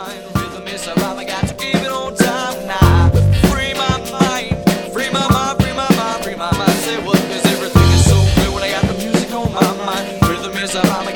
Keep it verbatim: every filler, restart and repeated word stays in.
mind. Rhythm is alive, I got to keep it on time now. Free my mind, free my mind, free my mind, free my mind. Say what, cause everything is so good when I got the music on my mind. Rhythm is alive,